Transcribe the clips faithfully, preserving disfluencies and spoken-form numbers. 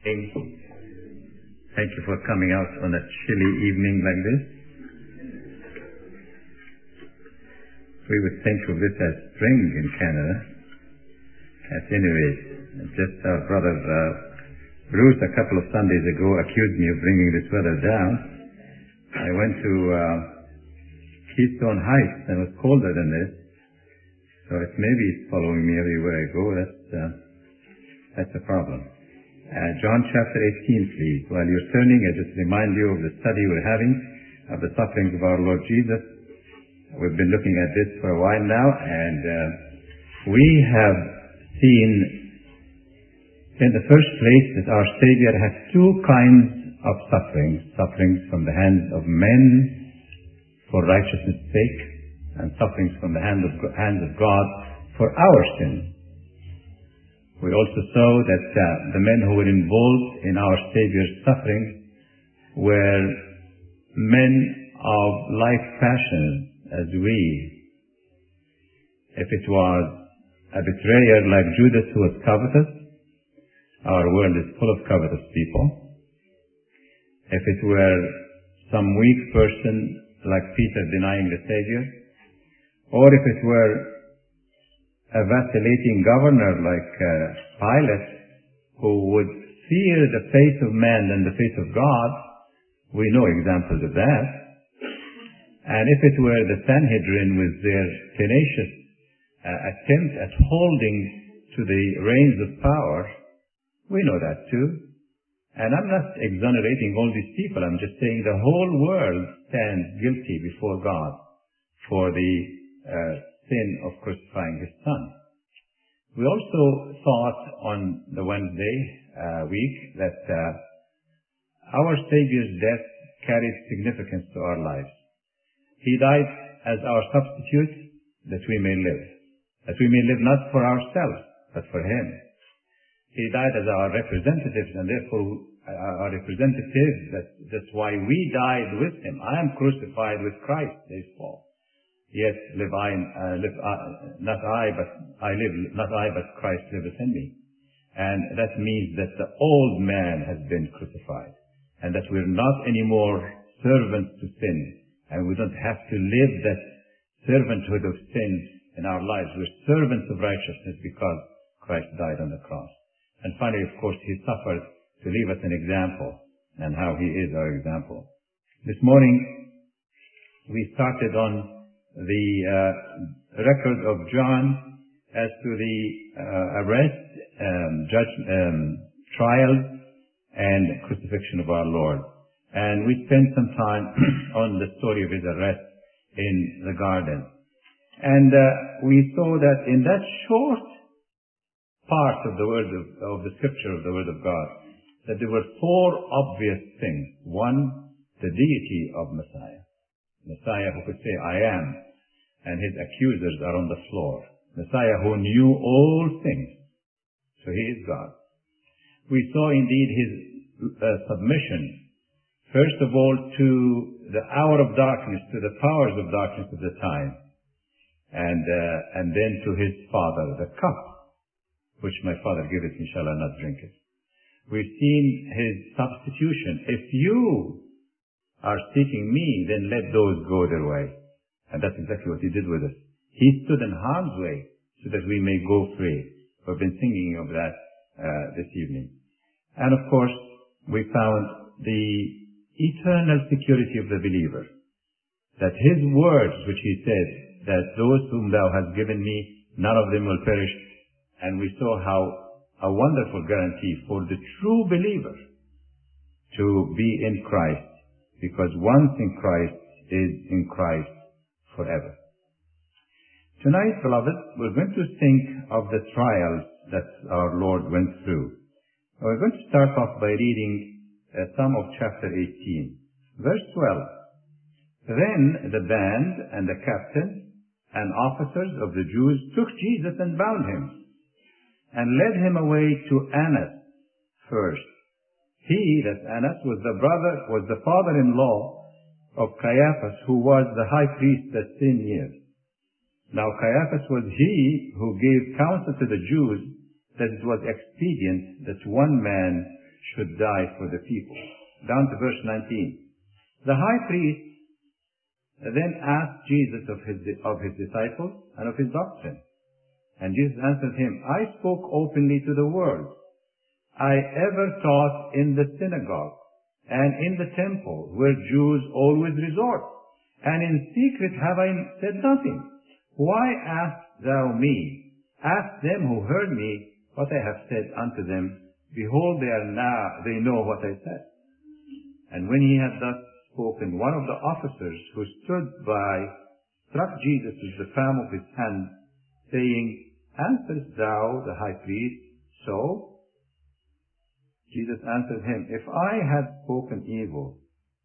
Thank you for coming out on a chilly evening like this. We would think of this as spring in Canada. At any rate, just our brother uh, Bruce a couple of Sundays ago accused me of bringing this weather down. I went to uh, Keystone Heights and it was colder than this. So it maybe it's following me everywhere I go. That's, uh, that's a problem. Uh, John chapter eighteen, please. While you're turning, I just remind you of the study we're having of the sufferings of our Lord Jesus. We've been looking at this for a while now, and uh, we have seen in the first place that our Savior has two kinds of sufferings. Sufferings from the hands of men for righteousness' sake, and sufferings from the hand of, hands of God for our sins. We also saw that uh, the men who were involved in our Savior's suffering were men of like passions as we. If it was a betrayer like Judas who was covetous, our world is full of covetous people. If it were some weak person like Peter denying the Savior, or if it were a vacillating governor like uh, Pilate, who would fear the face of man than the face of God, we know examples of that. And if it were the Sanhedrin with their tenacious uh, attempt at holding to the reins of power, we know that too. And I'm not exonerating all these people. I'm just saying the whole world stands guilty before God for the uh, sin of crucifying His Son. We also thought on the Wednesday uh, week that uh, our Savior's death carries significance to our lives. He died as our substitute that we may live. That we may live not for ourselves, but for Him. He died as our representatives, and therefore uh, our representatives. That, that's why we died with Him. I am crucified with Christ, says Paul. Yet live I, uh, live I, not I, but I live, not I, but Christ liveth in me. And that means that the old man has been crucified, and that we're not anymore servants to sin, and we don't have to live that servanthood of sin in our lives. We're servants of righteousness because Christ died on the cross. And finally, of course, He suffered to leave us an example, and how He is our example. This morning, we started on the uh, record of John as to the uh, arrest, um, judge, um, trial, and crucifixion of our Lord. And we spent some time on the story of His arrest in the garden. And uh, we saw that in that short part of the word of, of the scripture of the Word of God, that there were four obvious things. One, the deity of Messiah. Messiah who could say, I am, and his accusers are on the floor. Messiah who knew all things. So He is God. We saw indeed His uh, submission, first of all to the hour of darkness, to the powers of darkness of the time, and uh, and then to His Father, the cup, which my Father giveth me, shall I not drink it. We've seen His substitution. If you are seeking me, then let those go their way. And that's exactly what He did with us. He stood in harm's way so that we may go free. We've been singing of that uh, this evening. And of course, we found the eternal security of the believer. That His words, which He said, that those whom Thou hast given me, none of them will perish. And we saw how a wonderful guarantee for the true believer to be in Christ. Because once in Christ is in Christ forever. Tonight, beloved, we're going to think of the trials that our Lord went through. We're going to start off by reading uh, some of chapter eighteen. Verse twelve. Then the band and the captain and officers of the Jews took Jesus and bound Him, and led Him away to Annas first. He, that Annas, was the brother, was the father-in-law of Caiaphas, who was the high priest that same year. Now Caiaphas was he who gave counsel to the Jews that it was expedient that one man should die for the people. Down to verse nineteen. The high priest then asked Jesus of his, of his disciples and of his doctrine. And Jesus answered him, I spoke openly to the world. I ever taught in the synagogue and in the temple where Jews always resort, and in secret have I said nothing. Why ask thou me? Ask them who heard me what I have said unto them. Behold, they are now, they know what I said. And when he had thus spoken, one of the officers who stood by struck Jesus with the palm of his hand, saying, Answerest thou the high priest so? Jesus answered him, If I had spoken evil,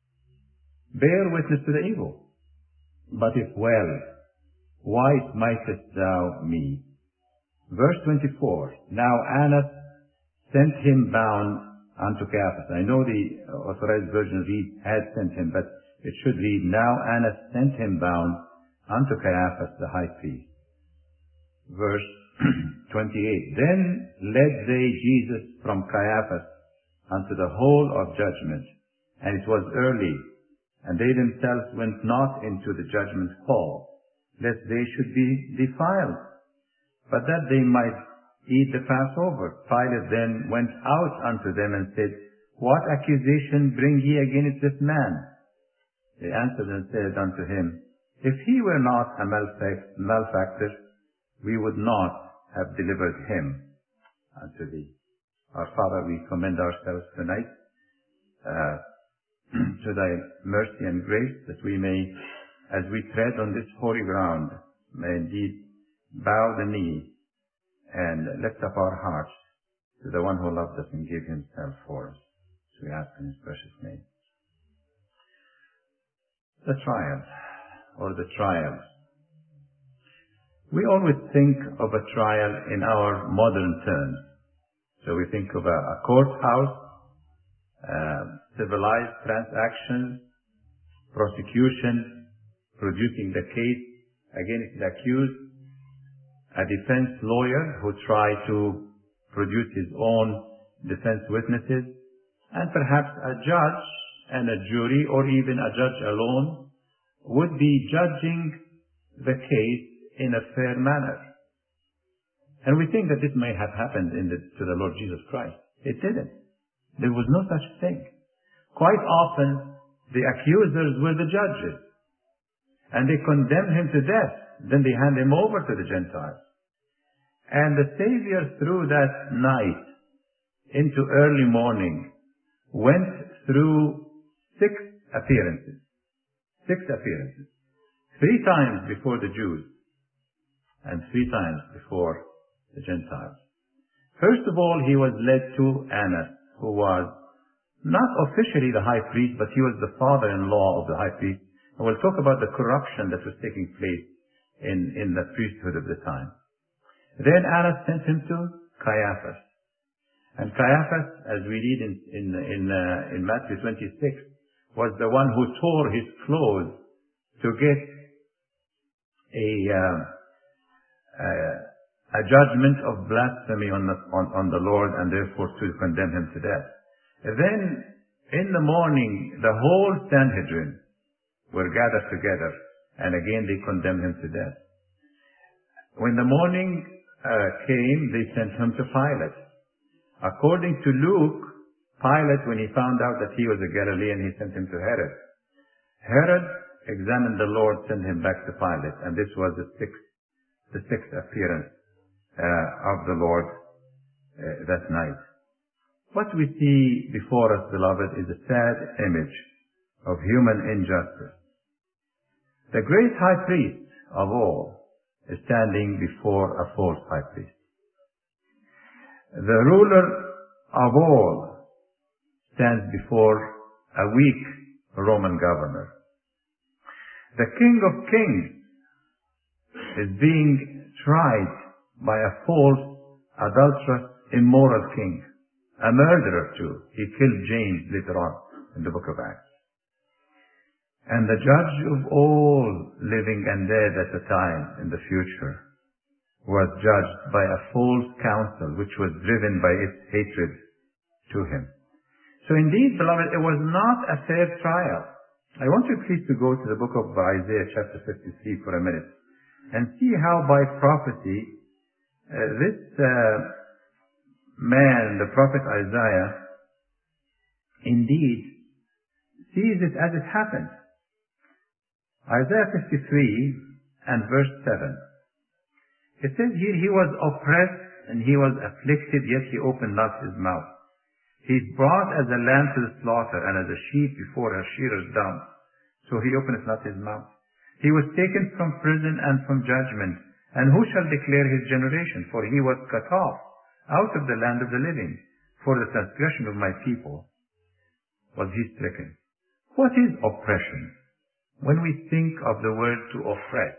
bear witness to the evil. But if well, why smitest thou me? Verse twenty-four. Now Annas sent him bound unto Caiaphas. I know the authorized version reads, had sent him, but it should read, Now Annas sent him bound unto Caiaphas the high priest. Verse twenty-eight. Then led they Jesus from Caiaphas unto the hall of judgment, and it was early, and they themselves went not into the judgment hall, lest they should be defiled, but that they might eat the Passover. Pilate then went out unto them and said, What accusation bring ye against this man? They answered and said unto him, If he were not a malefactor, we would not have delivered him unto thee. Our Father, we commend ourselves tonight uh, to thy mercy and grace, that we may, as we tread on this holy ground, may indeed bow the knee and lift up our hearts to the one who loved us and gave himself for us. So we ask in his precious name. The trial, or the trials. We always think of a trial in our modern terms. So we think of a, a courthouse, uh, civilized transactions, prosecution, producing the case against the accused, a defense lawyer who try to produce his own defense witnesses, and perhaps a judge and a jury, or even a judge alone, would be judging the case in a fair manner. And we think that this may have happened in the, to the Lord Jesus Christ. It didn't. There was no such thing. Quite often, the accusers were the judges, and they condemned him to death. Then they hand him over to the Gentiles. And the Savior, through that night into early morning, went through six appearances. Six appearances. Three times before the Jews, and three times before the Gentiles. First of all, he was led to Annas, who was not officially the high priest, but he was the father-in-law of the high priest. And we'll talk about the corruption that was taking place in, in the priesthood of the time. Then Annas sent him to Caiaphas. And Caiaphas, as we read in, in, in, uh, in Matthew twenty-six, was the one who tore his clothes to get a, uh, uh, a judgment of blasphemy on the, on, on the Lord, and therefore to condemn him to death. Then, in the morning, the whole Sanhedrin were gathered together, and again they condemned him to death. When the morning uh, came, they sent him to Pilate. According to Luke, Pilate, when he found out that he was a Galilean, he sent him to Herod. Herod examined the Lord, sent him back to Pilate, and this was the sixth, the sixth appearance uh, of the Lord uh, that night. What we see before us, beloved, is a sad image of human injustice. The great high priest of all is standing before a false high priest. The ruler of all stands before a weak Roman governor. The King of Kings is being tried by a false, adulterous, immoral king. A murderer too. He killed James later on in the book of Acts. And the judge of all living and dead at the time in the future was judged by a false council which was driven by its hatred to him. So indeed, beloved, it was not a fair trial. I want you please to go to the book of Isaiah chapter fifty-three for a minute and see how by prophecy uh, this uh, man, the prophet Isaiah, indeed sees it as it happened. Isaiah fifty-three and verse seven. It says here, he was oppressed and he was afflicted, yet he opened not his mouth. He is brought as a lamb to the slaughter, and as a sheep before her shearers dumb. So he openeth not his mouth. He was taken from prison and from judgment. And who shall declare his generation? For he was cut off out of the land of the living. For the transgression of my people was he stricken. What is oppression? When we think of the word to oppress,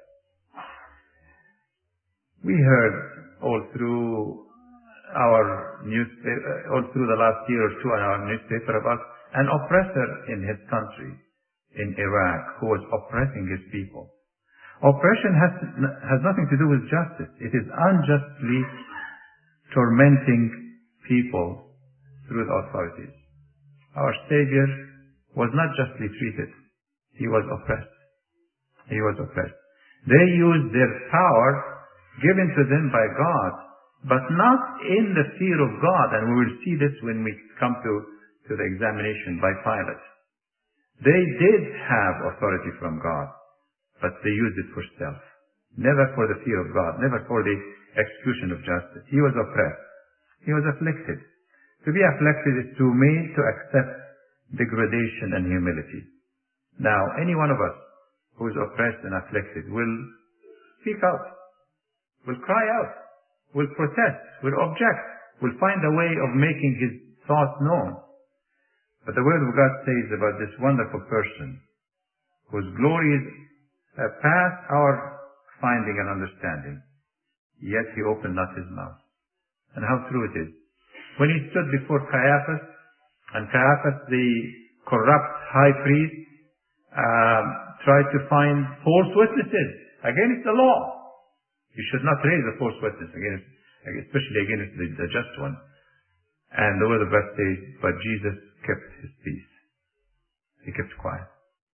we heard all through our newspaper, all through the last year or two in our newspaper about an oppressor in his country, in Iraq, who was oppressing his people. Oppression has, has nothing to do with justice. It is unjustly tormenting people through the authorities. Our Savior was not justly treated. He was oppressed. He was oppressed. They used their power given to them by God, but not in the fear of God, and we will see this when we come to, to the examination by Pilate. They did have authority from God, but they used it for self. Never for the fear of God, never for the execution of justice. He was oppressed. He was afflicted. To be afflicted is to made to accept degradation and humility. Now, any one of us who is oppressed and afflicted will speak out, will cry out, will protest, will object, will find a way of making his thoughts known. But the Word of God says about this wonderful person, whose glories uh, pass our finding and understanding, yet he opened not his mouth. And how true it is. When he stood before Caiaphas, and Caiaphas, the corrupt high priest, uh, tried to find false witnesses against the law. You should not raise a false witness against, especially against the, the just one. And the Word of God says, but Jesus kept his peace. He kept quiet.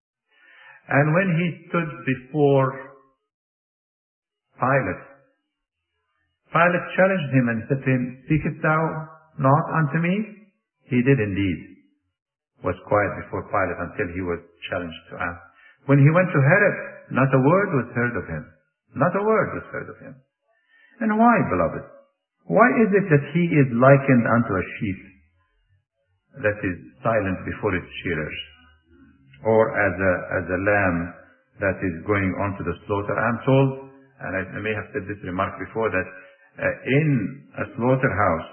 And when he stood before Pilate, Pilate challenged him and said to him, speakest thou not unto me? He did indeed. Was quiet before Pilate until he was challenged to ask. When he went to Herod, not a word was heard of him. Not a word was heard of him. And why, beloved? Why is it that he is likened unto a sheep that is silent before its shearers? Or as a, as a lamb that is going on to the slaughter? I'm told, and I, I may have said this remark before, that uh, in a slaughterhouse,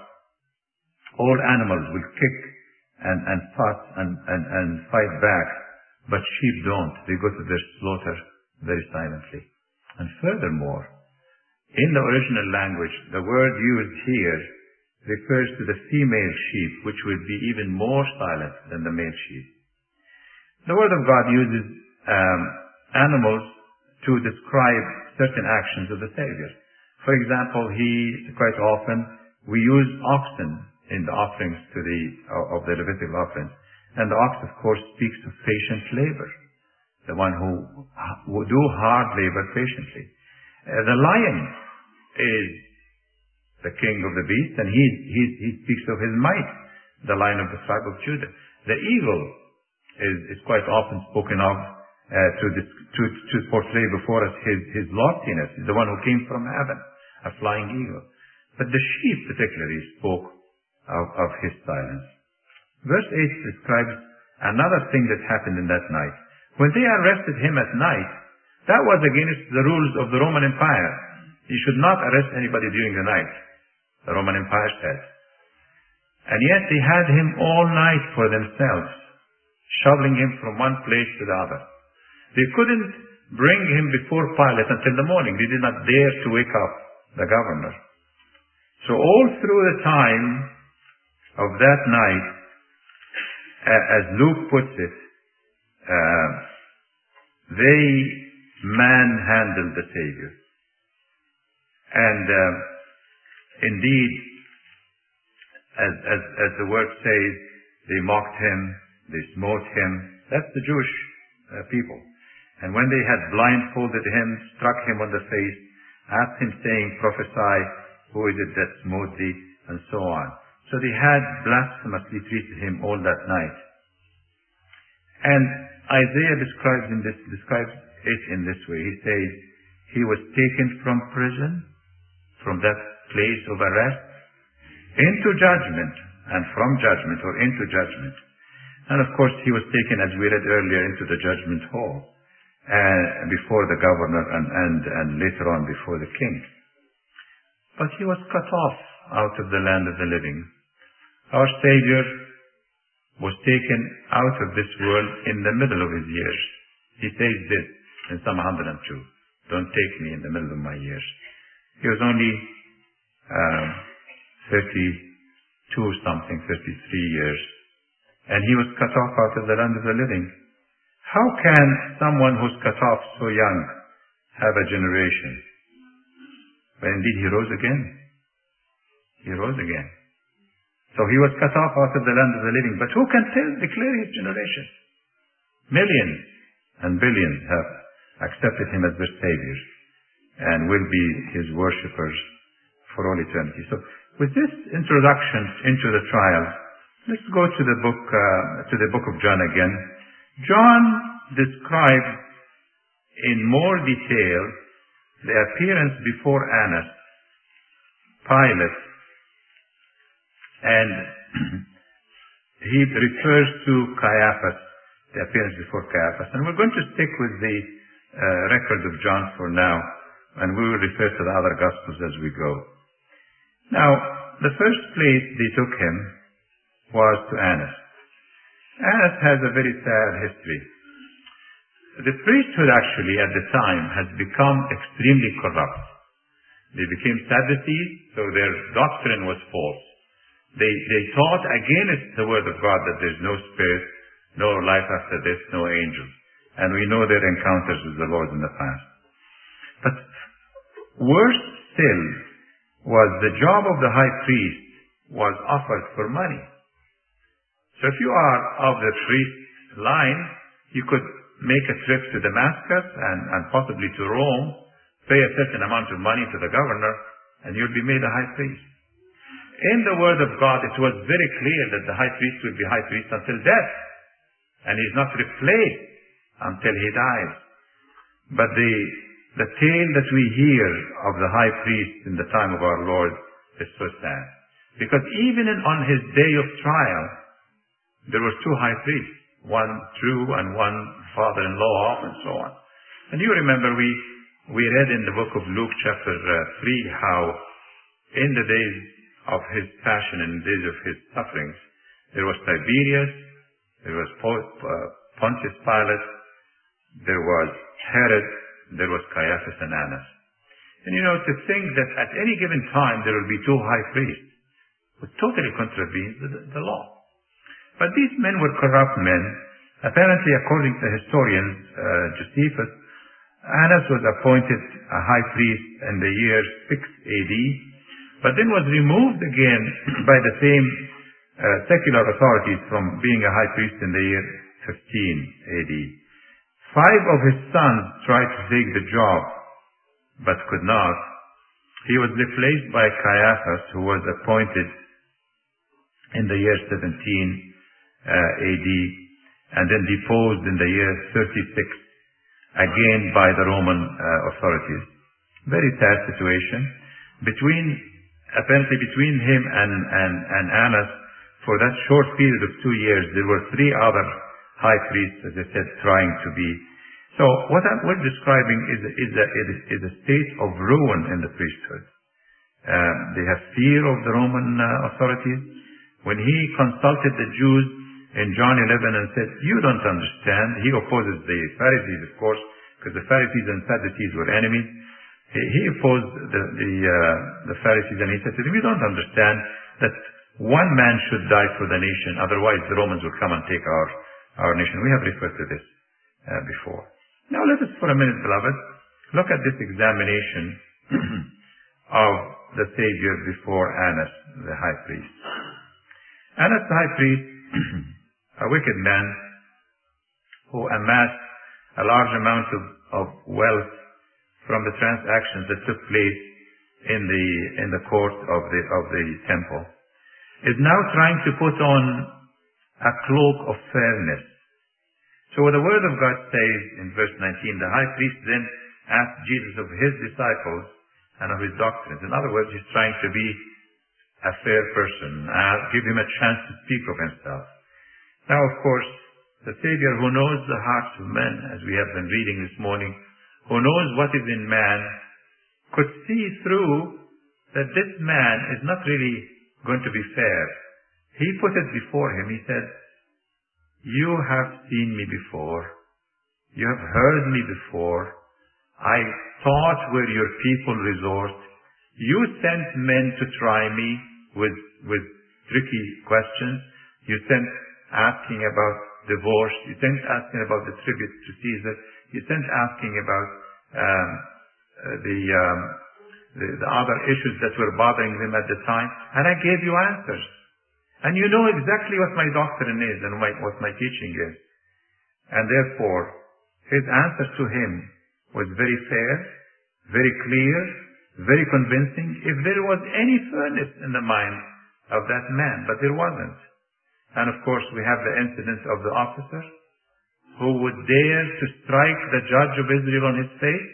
all animals will kick and, and fuss and, and, and fight back, but sheep don't. They go to their slaughter very silently. And furthermore, in the original language, the word used here refers to the female sheep, which would be even more silent than the male sheep. The Word of God uses um, animals to describe certain actions of the Savior. For example, he, quite often, we use oxen in the offerings to the, of the Levitical offerings. And the ox, of course, speaks of patient labor. The one who, who do hard labor patiently. Uh, the lion is the king of the beasts, and he, he, he speaks of his might, the lion of the tribe of Judah. The eagle is, is quite often spoken of uh, to, this, to, to portray before us his, his loftiness, the one who came from heaven, a flying eagle. But the sheep particularly spoke of, of his silence. Verse eight describes another thing that happened in that night. When they arrested him at night, that was against the rules of the Roman Empire. You should not arrest anybody during the night, the Roman Empire said. And yet they had him all night for themselves, shoveling him from one place to the other. They couldn't bring him before Pilate until the morning. They did not dare to wake up the governor. So all through the time of that night, as Luke puts it, uh, they manhandled the Savior. And uh, indeed, as, as, as the word says, They mocked him. They smote him. That's the Jewish uh, people. And when they had blindfolded him, struck him on the face, asked him saying, prophesy, who is it that smote thee? And so on. So they had blasphemously treated him all that night. And Isaiah describes, in this, describes it in this way. He says, he was taken from prison, from that place of arrest, into judgment, and from judgment, or into judgment. And of course, he was taken, as we read earlier, into the judgment hall, uh, before the governor, and, and, and later on before the king. But he was cut off out of the land of the living. Our Savior was taken out of this world in the middle of his years. He says this in Psalm one hundred two. Don't take me in the middle of my years. He was only um, thirty-two something, thirty-three years. And he was cut off out of the land of the living. How can someone who's cut off so young have a generation? But indeed he rose again. He rose again. So he was cut off out of the land of the living. But who can tell, declare his generation? Millions and billions have accepted him as their Savior and will be his worshippers for all eternity. So with this introduction into the trial, let's go to the book, uh, to the book of John again. John describes in more detail the appearance before Annas, Pilate, and he refers to Caiaphas, the appearance before Caiaphas. And we're going to stick with the uh, record of John for now, and we will refer to the other Gospels as we go. Now, the first place they took him was to Annas. Annas has a very sad history. The priesthood actually at the time has become extremely corrupt. They became Sadducees, so their doctrine was false. They, they taught against the word of God that there's no spirit, no life after this, no angels. And we know their encounters with the Lord in the past. But worse still was the job of the high priest was offered for money. So if you are of the priest line, you could make a trip to Damascus and, and possibly to Rome, pay a certain amount of money to the governor, and you'll be made a high priest. In the Word of God, it was very clear that the high priest will be high priest until death, and he's not replaced until he dies. But the, the tale that we hear of the high priest in the time of our Lord is so sad. Because even in, on his day of trial, there were two high priests, one true and one father-in-law, and so on. And you remember we, we read in the book of Luke chapter uh, three how in the days of his passion and the days of his sufferings, there was Tiberius, there was Pontius Pilate, there was Herod, there was Caiaphas and Annas. And you know, to think that at any given time there will be two high priests would totally contravene the, the law. But these men were corrupt men. Apparently, according to historians, uh, Josephus, Annas was appointed a high priest in the year six A D, but then was removed again by the same uh, secular authorities from being a high priest in the year fifteen A D. Five of his sons tried to take the job, but could not. He was replaced by Caiaphas, who was appointed in the year seventeen A D, and then deposed in the year thirty-six, again by the Roman uh, authorities. Very sad situation. Between, apparently between him and, and, and Annas, for that short period of two years, there were three other high priests, as I said, trying to be. So what I'm, we're describing is, is, a, is a state of ruin in the priesthood. Um, they have fear of the Roman uh, authorities. When he consulted the Jews in John eleven and said, you don't understand, he opposes the Pharisees, of course, because the Pharisees and Sadducees were enemies. He, he opposed the, the, uh, the Pharisees, and he said to them, you don't understand that one man should die for the nation, otherwise the Romans will come and take our, our nation. We have referred to this uh, before. Now let us for a minute, beloved, look at this examination of the Savior before Annas, the high priest. Annas, the high priest, a wicked man who amassed a large amount of, of wealth from the transactions that took place in the in the court of the of the temple, is now trying to put on a cloak of fairness. So the word of God says in verse nineteen, the high priest then asked Jesus of his disciples and of his doctrines. In other words, he's trying to be a fair person, uh, give him a chance to speak of himself. Now, of course, the Savior, who knows the hearts of men, as we have been reading this morning, who knows what is in man, could see through that this man is not really going to be fair. He put it before him. He said, you have seen me before. You have heard me before. I taught where your people resort. You sent men to try me with, with tricky questions. You sent asking about divorce. You sent asking about the tribute to Caesar. You sent asking about um, uh, the, um, the the other issues that were bothering them at the time, and I gave you answers. And you know exactly what my doctrine is and my, what my teaching is. And therefore, his answer to him was very fair, very clear, very convincing, if there was any fairness in the mind of that man, but there wasn't. And of course, we have the incident of the officer who would dare to strike the judge of Israel on his face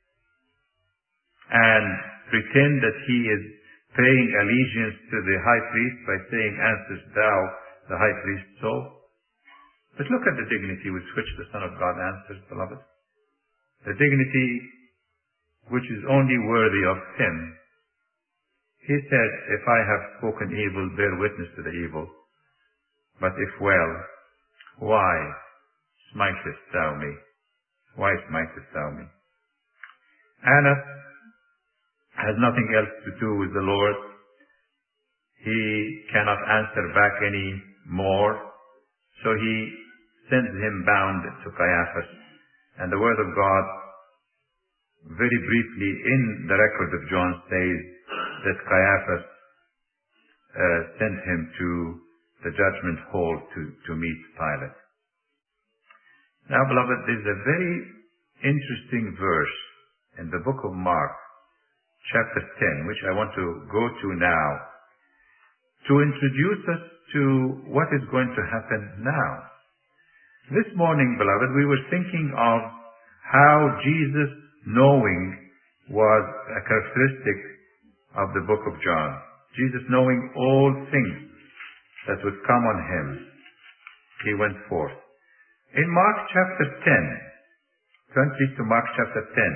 and pretend that he is paying allegiance to the high priest by saying, answers thou, the high priest, so? But look at the dignity with which the Son of God answers, beloved. The dignity which is only worthy of him. He said, if I have spoken evil, bear witness to the evil. But if well, why smitest thou me? Why smitest thou me? Annas has nothing else to do with the Lord. He cannot answer back any more. So he sends him bound to Caiaphas. And the word of God, very briefly in the record of John, says that Caiaphas uh, sent him to the judgment hall to, to meet Pilate. Now, beloved, there's a very interesting verse in the book of Mark, chapter ten, which I want to go to now, to introduce us to what is going to happen now. This morning, beloved, we were thinking of how Jesus knowing was a characteristic of the book of John. Jesus knowing all things that would come on him, he went forth. In Mark chapter ten, turn please to Mark chapter ten,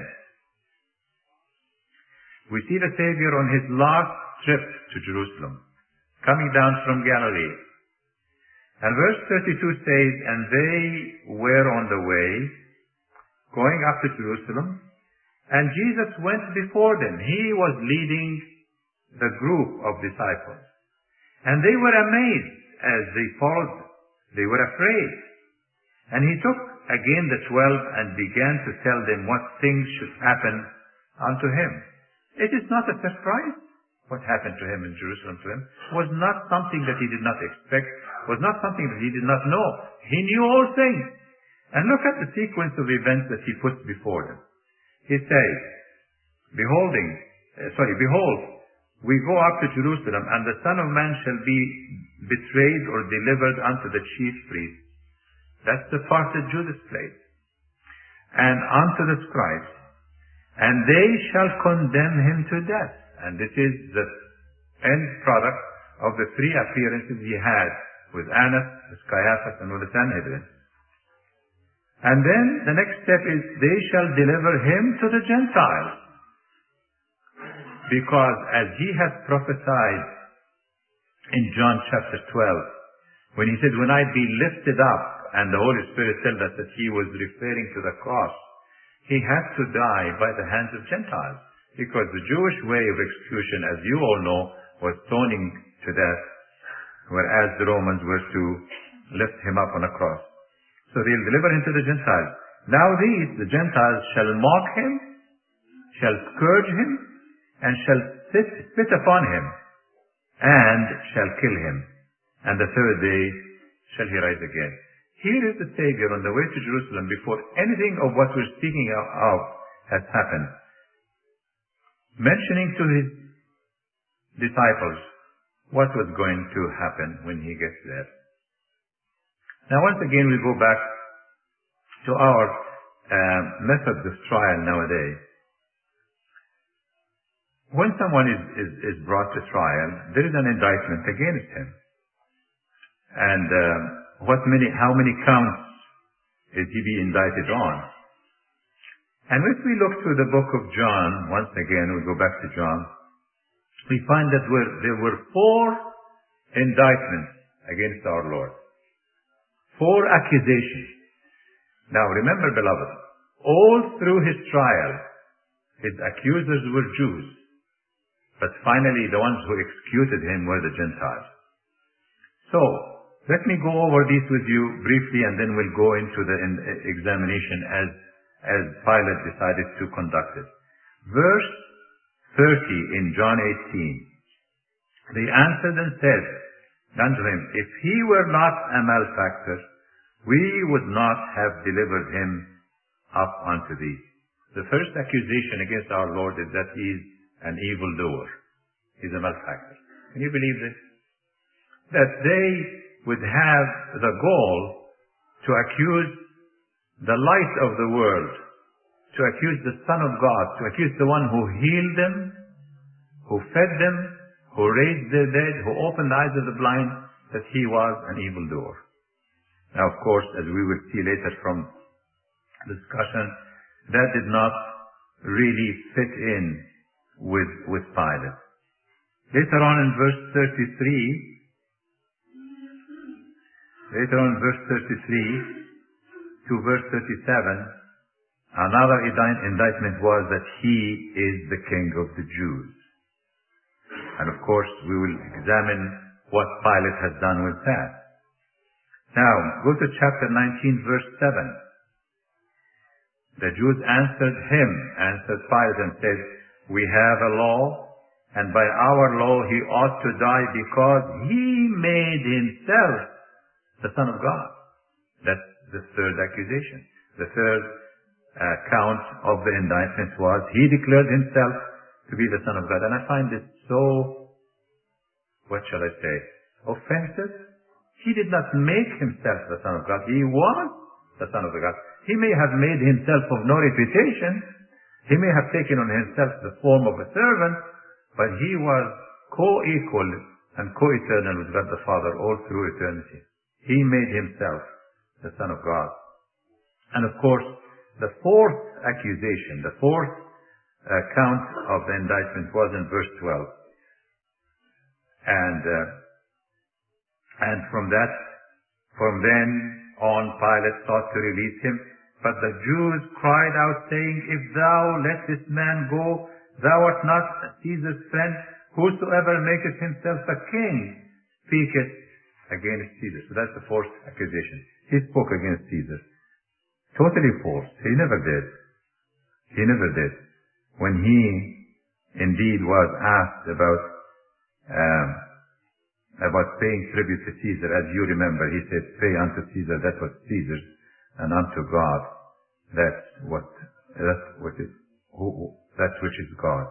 we see the Savior on his last trip to Jerusalem, coming down from Galilee. And verse thirty-two says, and they were on the way, going up to Jerusalem, and Jesus went before them. He was leading the group of disciples. And they were amazed as they followed. They were afraid. And he took again the twelve and began to tell them what things should happen unto him. It is not a surprise what happened to him in Jerusalem to him. Was not something that he did not expect. Was not something that he did not know. He knew all things. And look at the sequence of events that he puts before them. He says, beholding, uh, sorry, behold, we go up to Jerusalem, and the Son of Man shall be betrayed or delivered unto the chief priests. That's the part that Judas played. And unto the scribes. And they shall condemn him to death. And this is the end product of the three appearances he had with Annas, with Caiaphas, and with the Sanhedrin. And then the next step is they shall deliver him to the Gentiles. Because as he has prophesied in John chapter twelve, when he said, when I be lifted up, and the Holy Spirit told us that he was referring to the cross, he had to die by the hands of Gentiles. Because the Jewish way of execution, as you all know, was stoning to death, whereas the Romans were to lift him up on a cross. So they'll deliver him to the Gentiles. Now these, the Gentiles, shall mock him, shall scourge him, and shall spit, spit upon him, and shall kill him. And the third day shall he rise again. Here is the Savior on the way to Jerusalem before anything of what we're speaking of has happened, mentioning to his disciples what was going to happen when he gets there. Now once again we go back to our uh, methods of trial nowadays. When someone is, is, is brought to trial, there is an indictment against him. And uh, what many, how many counts is he be indicted on? And if we look through the book of John, once again, we go back to John, we find that we're, there were four indictments against our Lord. Four accusations. Now remember, beloved, all through his trial, his accusers were Jews, but finally the ones who executed him were the Gentiles. So, let me go over these with you briefly, and then we'll go into the examination as, as Pilate decided to conduct it. Verse thirty in John eighteen. They answered and said unto him, If he were not a malefactor, we would not have delivered him up unto thee. The first accusation against our Lord is that he is an evildoer. He's a malefactor. Can you believe this? That they would have the goal to accuse the light of the world, to accuse the Son of God, to accuse the one who healed them, who fed them, who raised the dead, who opened the eyes of the blind, that he was an evildoer. Now, of course, as we will see later from discussion, that did not really fit in with, with Pilate. Later on in verse thirty-three, later on in verse thirty-three to verse thirty-seven, another indictment was that he is the King of the Jews. And of course, we will examine what Pilate has done with that. Now, go to chapter nineteen, verse seven. The Jews answered him, answered Pilate, and said, We have a law, and by our law he ought to die because he made himself the Son of God. That's the third accusation. The third uh, count of the indictment was he declared himself to be the Son of God. And I find this so, what shall I say, offensive. He did not make himself the Son of God. He was the Son of God. He may have made himself of no reputation. He may have taken on himself the form of a servant, but he was co-equal and co-eternal with God the Father all through eternity. He made himself the Son of God. And of course, the fourth accusation, the fourth uh, count of the indictment was in verse twelve. And, uh, and from that, from then on, Pilate sought to release him. But the Jews cried out, saying, If thou let this man go, thou art not Caesar's friend. Whosoever maketh himself a king speaketh against Caesar. So that's the fourth accusation. He spoke against Caesar. Totally false. He never did. He never did. When he indeed was asked about um, about paying tribute to Caesar, as you remember, he said, Pay unto Caesar that was Caesar's, and unto God that what that what is who, that which is God.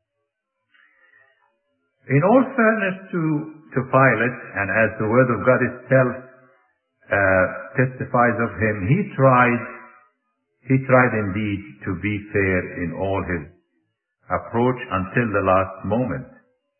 In all fairness to to Pilate, and as the Word of God itself uh, testifies of him, he tried he tried indeed to be fair in all his approach until the last moment.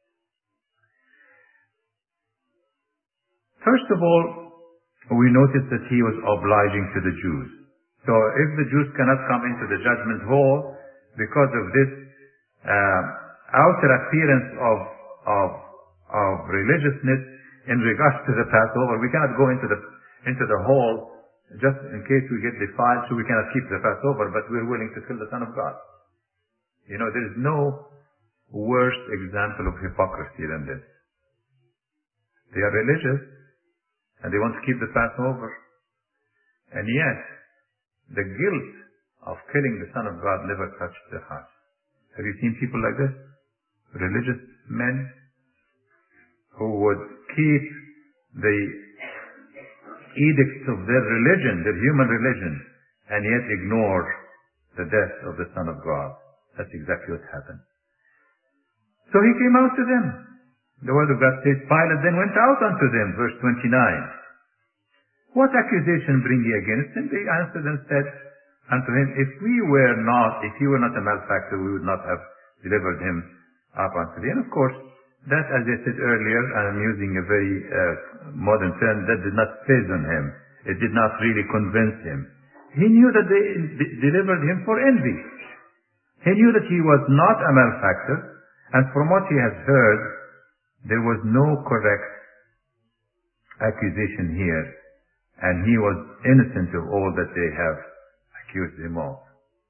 First of all, we notice that he was obliging to the Jews. So if the Jews cannot come into the judgment hall because of this uh, outer appearance of, of, of religiousness in regards to the Passover, we cannot go into the, into the hall just in case we get defiled, so we cannot keep the Passover, but we're willing to kill the Son of God. You know, there is no worse example of hypocrisy than this. They are religious, and they want to keep the Passover. And yet, the guilt of killing the Son of God never touched their hearts. Have you seen people like this? Religious men who would keep the edicts of their religion, their human religion, and yet ignore the death of the Son of God. That's exactly what happened. So he came out to them. The word of God says, Pilate then went out unto them, verse twenty-nine. What accusation bring ye against him? They answered and said unto him, If we were not, if he were not a malefactor, we would not have delivered him up unto thee. And of course, that, as I said earlier, and I'm using a very uh, modern term, that did not phase on him. It did not really convince him. He knew that they d- delivered him for envy. He knew that he was not a malefactor, and from what he has heard, there was no correct accusation here, and he was innocent of all that they have accused him of.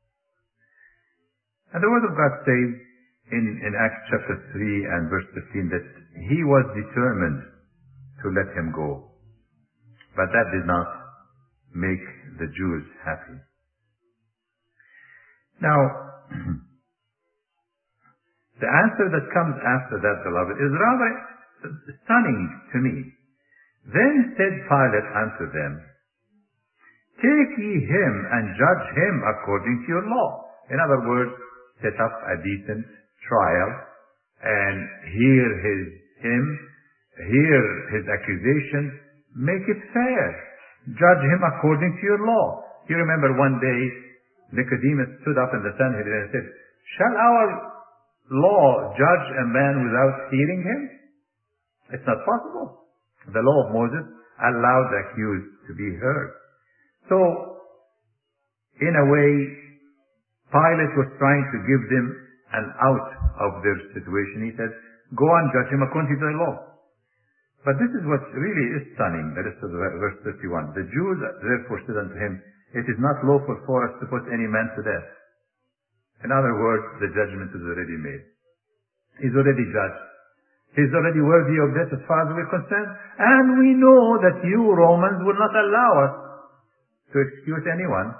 And the Word of God says in, in Acts chapter three and verse fifteen that he was determined to let him go. But that did not make the Jews happy. Now, the answer that comes after that, beloved, is rather stunning to me. Then said Pilate unto them, Take ye him and judge him according to your law. In other words, set up a decent trial and hear his him, hear his accusation, make it fair. Judge him according to your law. You remember one day Nicodemus stood up in the Sanhedrin and said, Shall our law judge a man without hearing him? It's not possible. The law of Moses allowed the accused to be heard. So, in a way, Pilate was trying to give them an out of their situation. He said, Go and judge him according to the law. But this is what really is stunning, the rest of the verse thirty-one. The Jews therefore said unto him, It is not lawful for us to put any man to death. In other words, the judgment is already made. He's already judged. He's already worthy of death as far as we're concerned. And we know that you Romans will not allow us to excuse anyone.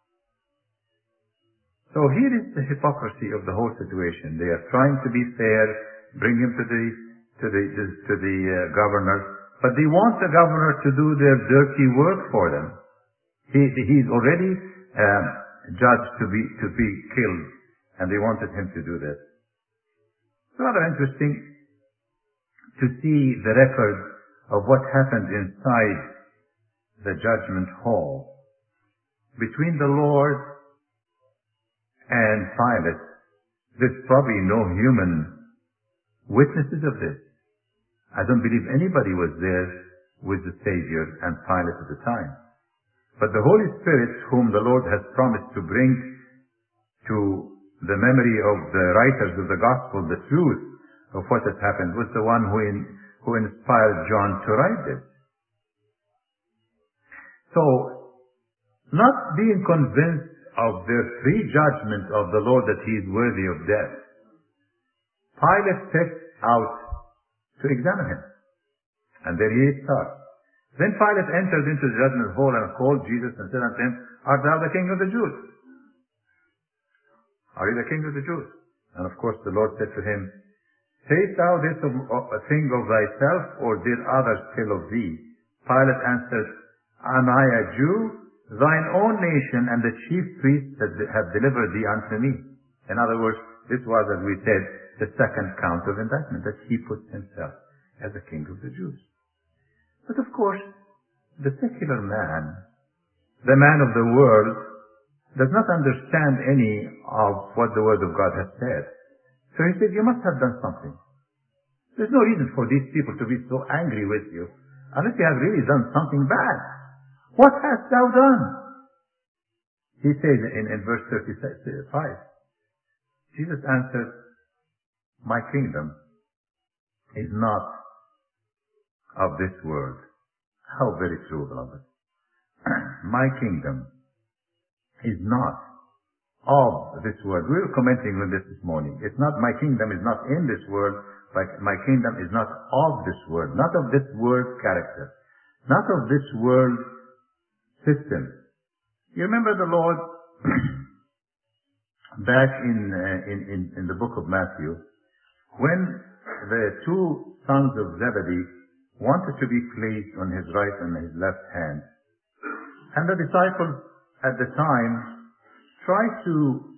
So here is the hypocrisy of the whole situation. They are trying to be fair, bring him to the to the to the uh, governor, but they want the governor to do their dirty work for them. He he's already um, judged to be to be killed, and they wanted him to do this. It's rather interesting to see the record of what happened inside the judgment hall between the Lord and Pilate. There's probably no human witnesses of this. I don't believe anybody was there with the Savior and Pilate at the time. But the Holy Spirit, whom the Lord has promised to bring to the memory of the writers of the Gospel the truth of what has happened, was the one who, in, who inspired John to write this. So, not being convinced of their prejudgment of the Lord that he is worthy of death, Pilate set out to examine him. And there he starts. Then Pilate entered into the judgment hall and called Jesus and said unto him, Art thou the king of the Jews? Are you the king of the Jews? And of course the Lord said to him, Sayest thou this of, of, a thing of thyself, or did others tell of thee? Pilate answered, Am I a Jew? Thine own nation and the chief priests have delivered thee unto me. In other words, this was, as we said, the second count of indictment, that he put himself as the king of the Jews. But of course, the secular man, the man of the world, does not understand any of what the Word of God has said. So he said, You must have done something. There's no reason for these people to be so angry with you unless you have really done something bad. What hast thou done? He says in, in verse thirty-five, Jesus answered, My kingdom is not of this world. How very true, beloved. My kingdom is not of this world. We were commenting on this this morning. It's not, my kingdom is not in this world, but my kingdom is not of this world, not of this world character, not of this world system. You remember the Lord back in, uh, in, in, in the book of Matthew, when the two sons of Zebedee wanted to be placed on his right and his left hand. And the disciples at the time tried to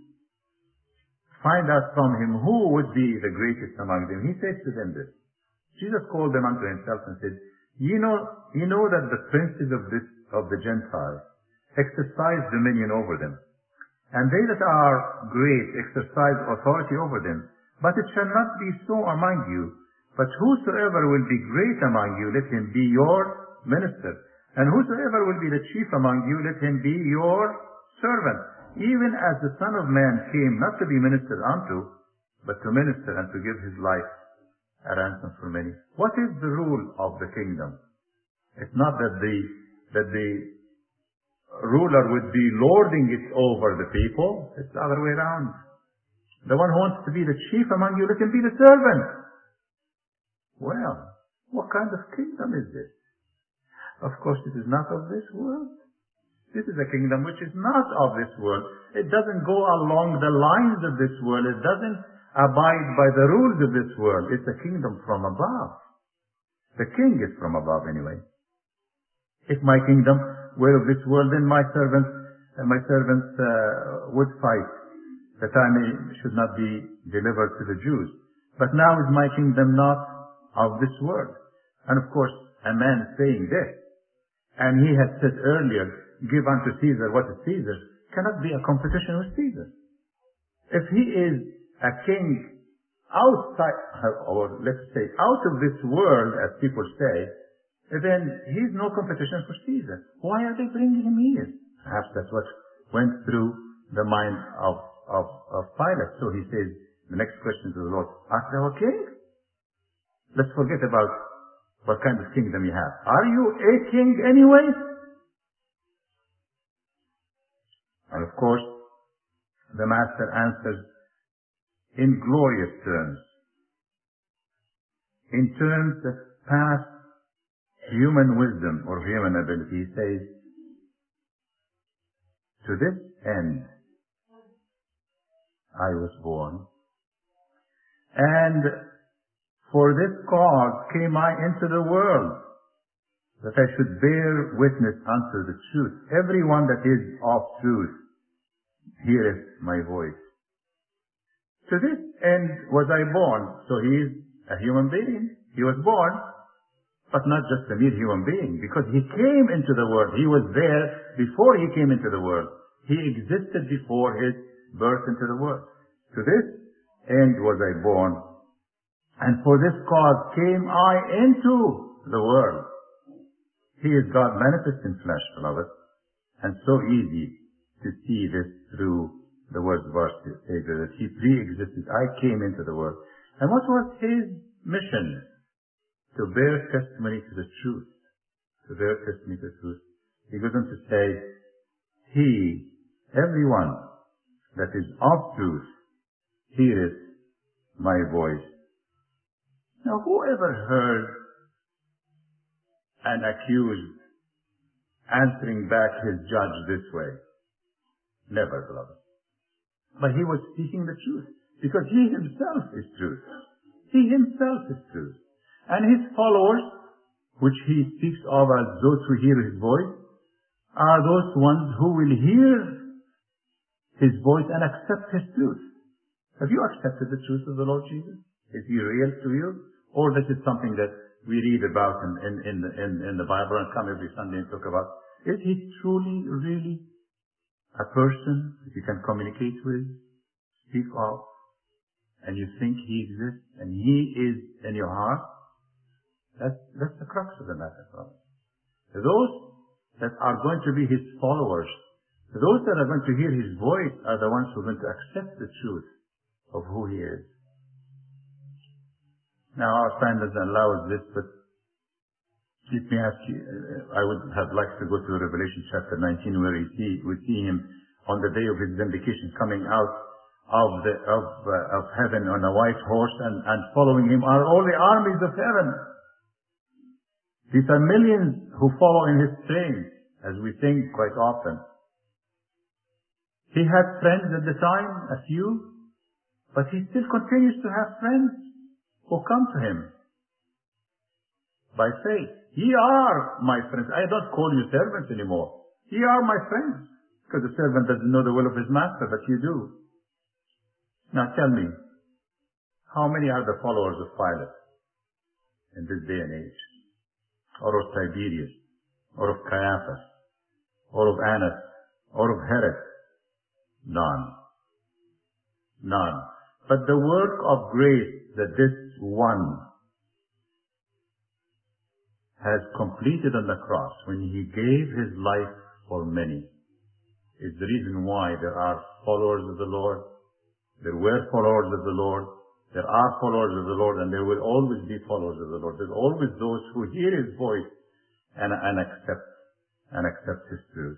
find out from him who would be the greatest among them. He said to them this. Jesus called them unto himself and said, You know, you know that the princes of this of the Gentiles exercise dominion over them, and they that are great exercise authority over them. But it shall not be so among you. But whosoever will be great among you, let him be your minister. And whosoever will be the chief among you, let him be your servant. Even as the Son of Man came not to be ministered unto, but to minister and to give his life a ransom for many. What is the rule of the kingdom? It's not that the, that the ruler would be lording it over the people. It's the other way around. The one who wants to be the chief among you, let him be the servant. Well, what kind of kingdom is this? Of course, it is not of this world. This is a kingdom which is not of this world. It doesn't go along the lines of this world. It doesn't abide by the rules of this world. It's a kingdom from above. The king is from above anyway. If my kingdom were of this world, then my servants, uh, my servants uh, would fight, that I may, should not be delivered to the Jews. But now is my kingdom not of this world. And of course, a man saying this, and he had said earlier, give unto Caesar what is Caesar's, cannot be a competition with Caesar. If he is a king outside, or let's say out of this world, as people say, then he's no competition for Caesar. Why are they bringing him here? Perhaps that's what went through the mind of, of, of Pilate. So he says, the next question to the Lord, art thou a king? Let's forget about what kind of kingdom you have. Are you a king anyway? And of course, the master answers in glorious terms, in terms that pass human wisdom or human ability. He says, to this end I was born, and for this cause came I into the world, that I should bear witness unto the truth. Everyone that is of truth heareth my voice. To this end was I born. So he is a human being. He was born, but not just a mere human being, because he came into the world. He was there before he came into the world. He existed before his birth into the world. To this end was I born, and for this cause came I into the world. He is God manifest in flesh, beloved, and so easy to see this through the words of our Savior, that he pre-existed. I came into the world. And what was his mission? To bear testimony to the truth. To bear testimony to the truth. He goes on to say, he, everyone that is of truth, heareth my voice. Now, who ever heard an accused answering back his judge this way? Never, beloved. But he was speaking the truth, because he himself is truth. He himself is truth. And his followers, which he speaks of as those who hear his voice, are those ones who will hear his voice and accept his truth. Have you accepted the truth of the Lord Jesus? Is he real to you? Or this is something that we read about in, in, in, the, in, in the Bible and come every Sunday and talk about? Is he truly, really a person that you can communicate with, speak of, and you think he exists and he is in your heart? That's, that's the crux of the matter, brother. Those that are going to be his followers, those that are going to hear his voice, are the ones who are going to accept the truth of who he is. Now, our time doesn't allow us this, but let me ask you, I would have liked to go to Revelation chapter nineteen, where we see, we see him on the day of his vindication coming out of the, of, uh, of heaven on a white horse, and, and following him are all the armies of heaven. These are millions who follow in his train, as we sing quite often. He had friends at the time, a few, but he still continues to have friends who come to him. by faith. Ye are my friends. I don't call you servants anymore. Ye are my friends. Because the servant doesn't know the will of his master, but you do. Now tell me, how many are the followers of Pilate in this day and age? Or of Tiberius? Or of Caiaphas? Or of Annas? Or of Herod? None. None. But the work of grace that this one has completed on the cross when he gave his life for many is the reason why there are followers of the Lord. There were followers of the Lord. There are followers of the Lord, and there will always be followers of the Lord. There's always those who hear his voice and, and accept and accept his truth.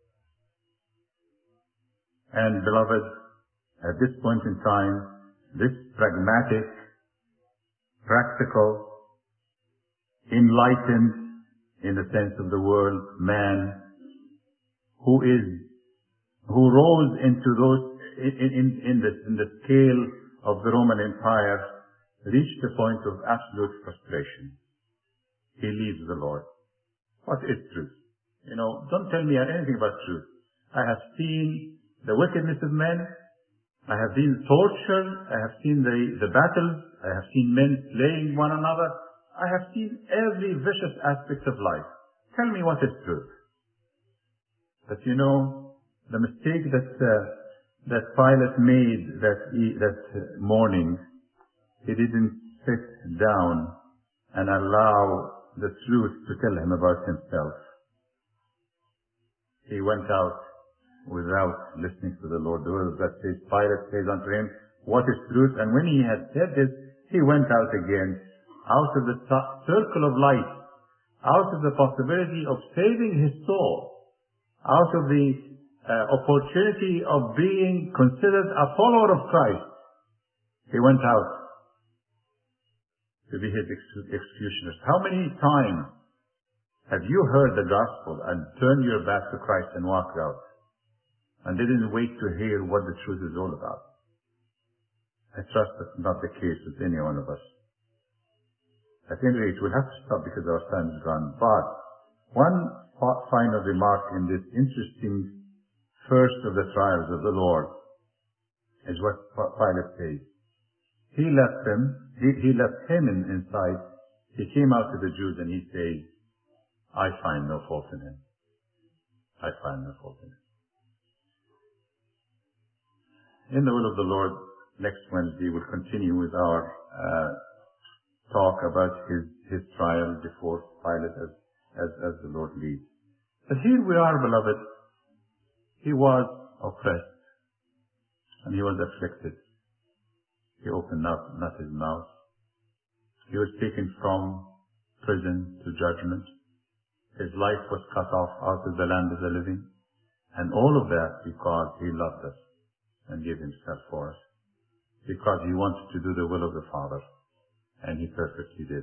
And beloved, at this point in time, this pragmatic, practical, enlightened, in the sense of the word, man, who is, who rose into those, in, in, in, the, in the scale of the Roman Empire, reached the point of absolute frustration. He leaves the Lord. What is truth? You know, don't tell me anything about truth. I have seen the wickedness of men. I have seen torture. I have seen the, the battles. I have seen men slaying one another. I have seen every vicious aspect of life. Tell me what is truth. But you know, the mistake that uh, that Pilate made that he, that morning, he didn't sit down and allow the truth to tell him about himself. He went out without listening to the Lord. The word that says, Pilate says unto him, what is truth? And when he had said this, he went out again, out of the circle of light, out of the possibility of saving his soul, out of the uh, opportunity of being considered a follower of Christ. He went out to be his ex- executioner. How many times have you heard the gospel and turned your back to Christ and walked out and didn't wait to hear what the truth is all about? I trust that's not the case with any one of us. At any rate, we'll have to stop because our time is gone. But one final remark in this interesting first of the trials of the Lord is what Pilate says. He left him, he, he left him in, inside. He came out to the Jews and he says, I find no fault in him. I find no fault in him. In the will of the Lord, next Wednesday we'll continue with our uh, talk about his, his trial before Pilate as, as, as the Lord leads. But here we are, beloved. He was oppressed and he was afflicted. He opened not, not his mouth. He was taken from prison to judgment. His life was cut off out of the land of the living. And all of that because he loved us and gave himself for us. Because he wanted to do the will of the Father. And he perfectly did.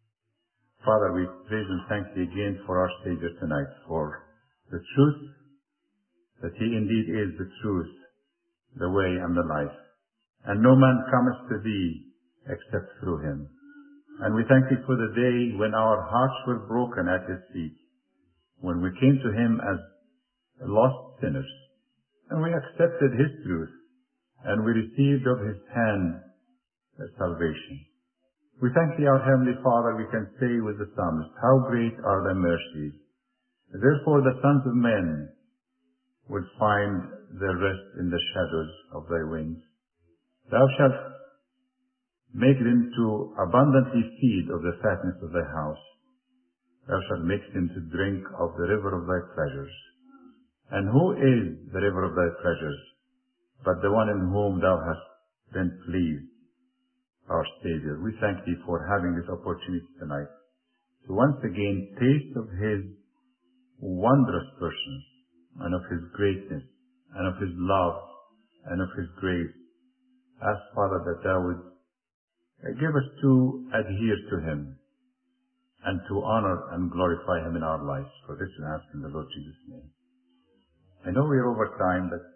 Father, we praise and thank thee again for our Savior tonight, for the truth, that he indeed is the truth, the way and the life. And no man cometh to thee except through him. And we thank thee for the day when our hearts were broken at his feet, when we came to him as lost sinners, and we accepted his truth, and we received of his hand salvation. We thank thee, our Heavenly Father, we can say with the psalmist, how great are thy mercies. Therefore the sons of men will find their rest in the shadows of thy wings. Thou shalt make them to abundantly feed of the fatness of thy house. Thou shalt make them to drink of the river of thy pleasures. And who is the river of thy pleasures, but the one in whom thou hast been pleased, our Savior? We thank thee for having this opportunity tonight to once again taste of his wondrous person and of his greatness and of his love and of his grace. Ask, Father, that thou would give us to adhere to him and to honor and glorify him in our lives. For this we ask in the Lord Jesus' name. I know we're over time, but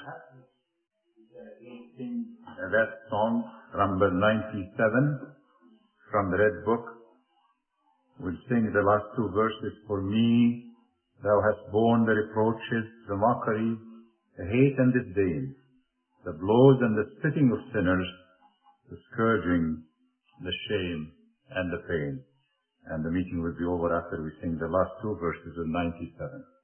sing that song, number ninety-seven, from the Red Book. We'll sing the last two verses. For me, thou hast borne the reproaches, the mockery, the hate and disdain, the blows and the spitting of sinners, the scourging, the shame, and the pain. And the meeting will be over after we sing the last two verses of ninety-seven.